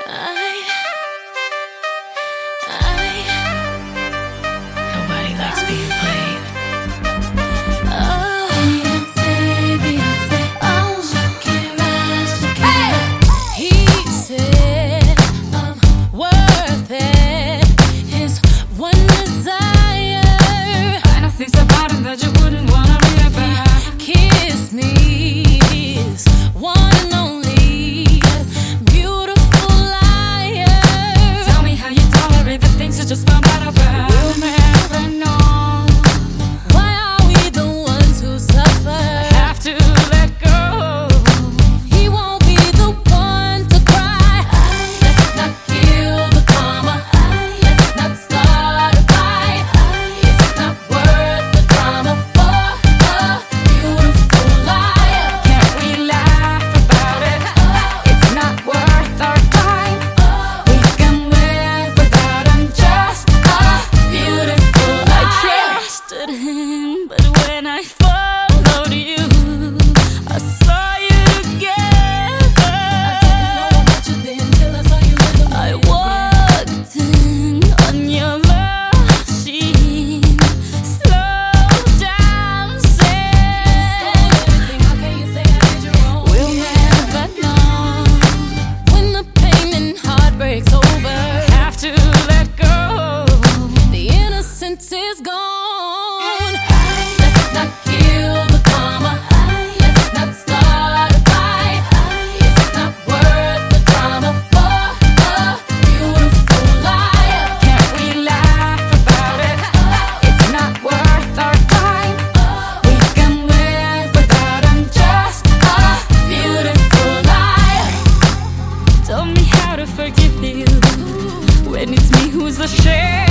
Nobody likes being played. He said I'm worth it. His one desire. I know things about him that you wouldn't wanna read about. Kiss me, his one and only beautiful liar. Tell me how you tolerate the things you just found out about. We'll never know. Why are we the ones who suffer? Have to let go. He won't be the one to cry. Let's not kill the karma. Let's not start a fight. It's not worth the drama for a beautiful liar. Can't we laugh about it? It's not worth our time. We can live without him, just a beautiful I life. trusted him, but when I followed you, I saw you together. I didn't know about you then till I saw you in the mirror. I walked in on your love scene, slow dancing. How can you say I did you wrong? We'll never know. When the pain and heartbreak's over, Have to let go. the innocence is gone. Let's not kill the karma. Let's not start a fight. It's not worth the drama for a beautiful liar. Can't we laugh about it? It's not worth our time. We can live without him, just a Beautiful liar. Tell me how to forgive you when it's me who's ashamed.